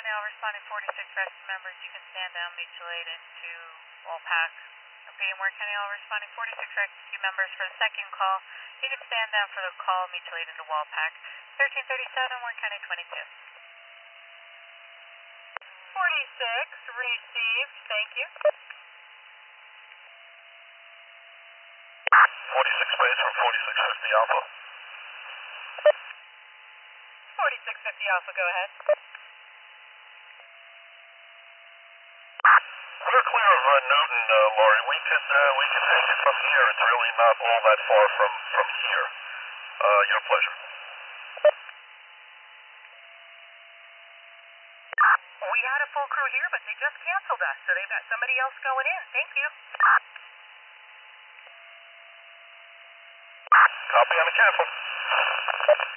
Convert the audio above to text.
County, all responding 46 rescue members. You can stand down, mutual aid into Wallpack. Repeating, Warren County, all responding 46 rescue members for the second call. You can stand down for the call, mutual aid into Wallpack. 1337, Warren County 22. 46, received, thank you. 46 base from 4650 Alpha. 4650 Alpha, go ahead. We're clear of Newton, Laurie. We can take it from here. It's really not all that far from here. Your pleasure. We had a full crew here, but they just canceled us, so they've got somebody else going in. Thank you. Copy on the cancel.